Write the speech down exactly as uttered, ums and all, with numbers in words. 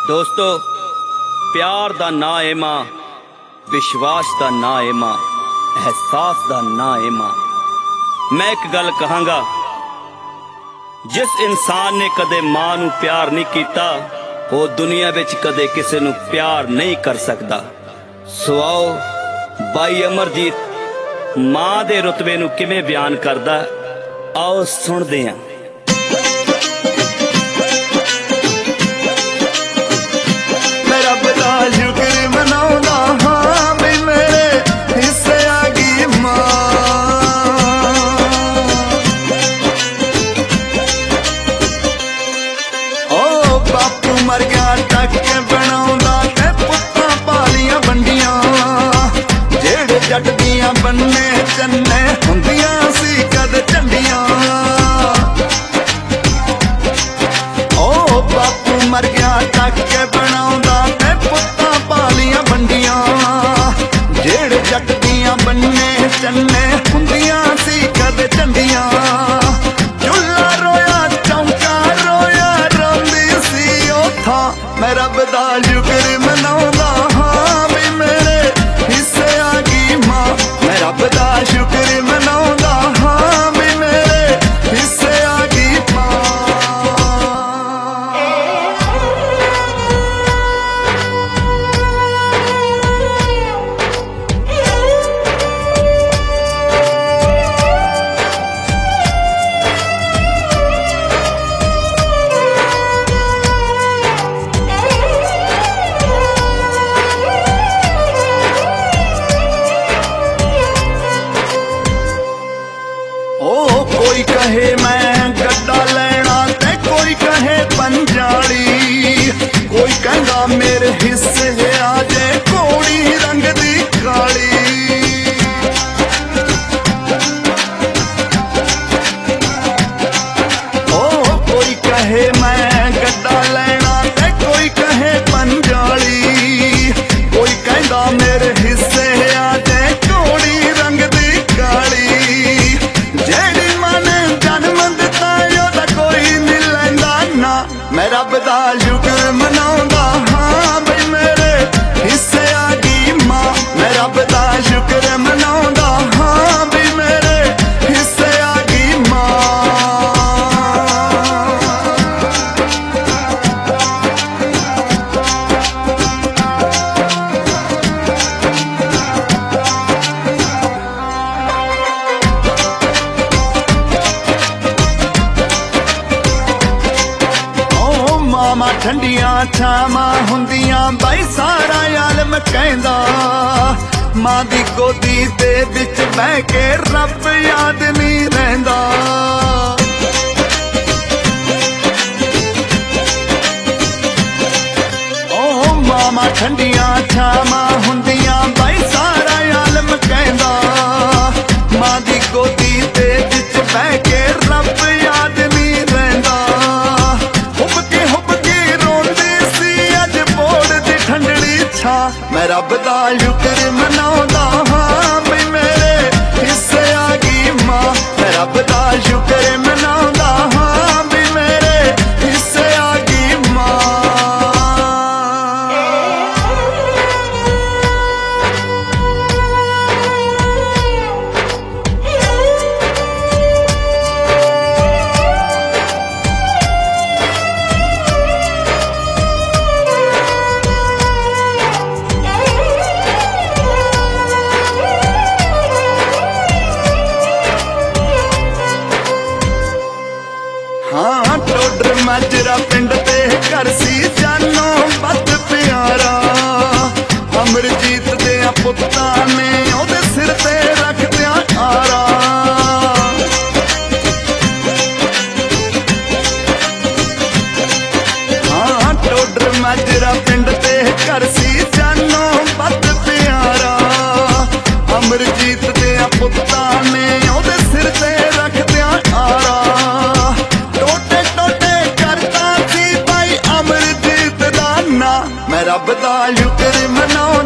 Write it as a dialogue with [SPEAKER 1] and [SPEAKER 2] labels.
[SPEAKER 1] दोस्तों प्यार दा ना है मां, विश्वास दा ना है मां, एहसास दा ना है मां। मैं एक गल कहांगा, जिस इंसान ने कदे मां नू प्यार नहीं कीता वो दुनिया विच कदे किसे नू प्यार नहीं कर सकता। सो आओ भाई अमरजीत मां दे रुतबे नू किवें बयान करदा, आओ सुनदे हां।
[SPEAKER 2] शुक्र मनाउंदा हां भी मेरे हिस्से आ गई मां। ओ बापू मर गया टक के बनाउंदा ते पुत्तां पालियां बंडियां, जेड़े जट दियां बन्ने चन्ने हुंदियां सी कद झंडियां। ओ बापू मर गया टक के बनाउंदा जेड़े जट दियां बन्ने चन्ने हुंदियां सी कद झंडियां। चुल्ला रोया चौंका रोया रोंदी सी ओथा, मैं रब दा शुक्र मनाउंदा हां भी मेरे हिस्से आ गई मां। मैं रब दा शुक्र मनाउंदा हां भी मेरे हिस्से आ गई मां। कोई कहे मैं गड्डा लेना ते कोई कहे पंजाली, कोई कहंदा मेरे हिस्से आ जे घोड़ी रंग दी काली। ओ कोई कहे मैं गड्डा लेना ते कोई कहे पंजाली, कोई कहंदा मेरे हिस्से आ जे घोड़ी रंग दी काली। मैं रब दा शुक्र मनाउंदा हां बई मेरे हिस्से आ गई मां। मैं रब दा शुक्र मनाउंदा हां बई मेरे हिस्से आ गई मां। मामा ठंडियां छावां हुंदियां बाई सारा आलम कहंदा, मां दी गोदी दे विच बह के रब याद नहीं रहिंदा। ओ मामा ठंडियां छावां हुंदियां बाई सारा आलम कहंदा, मां दी गोदी दे विच बह के रब याद नहीं रहिंदा। मैं रब दा शुक्र मनाउंदा हां बई मेरे हिस्से आ गई मां। मैं रब दा शुक्र मनाउंदा हां बई मेरे हिस्से आ गई मां। हाँ टोडर माजरा पिंड ते घर सी जानो बद प्यारा, अमरजीत दे पुत्तां ने ओदे सिर ते रख दिया आरा। हाँ टोडर माजरा पिंड ते घर सी जानो बद प्यारा, अमरजीत दे पुत्तां ने ओदे सिर ते रख दिया आरा। मैं रब दा शुक्र मनाउंदा